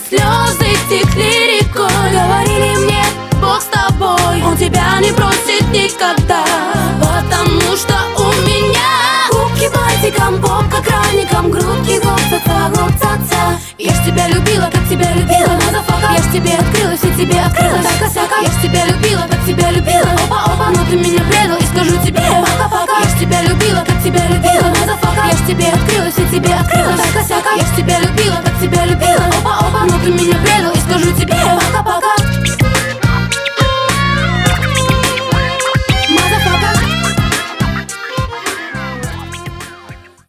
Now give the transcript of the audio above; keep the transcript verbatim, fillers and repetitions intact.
слезы текли рекой. Говорили мне, Бог с тобой, Он тебя не бросит никогда. Потому что у меня губки бантиком, попка краником, грудки гоп-ца-ца, гоп-ца-ца. Я ж тебя любила, как тебя любила, мазафака. Я ж тебе открылась и тебе открылась, так-а-сяка. Я ж тебя любила, как тебя любила, опа-опа. Но ты меня предал и скажу тебе пока-пока. Я ж тебя любила, как тебя любила, мазафака. Я ж тебе открылась и тебе открылась, так-а-сяка. Я ж тебя любила.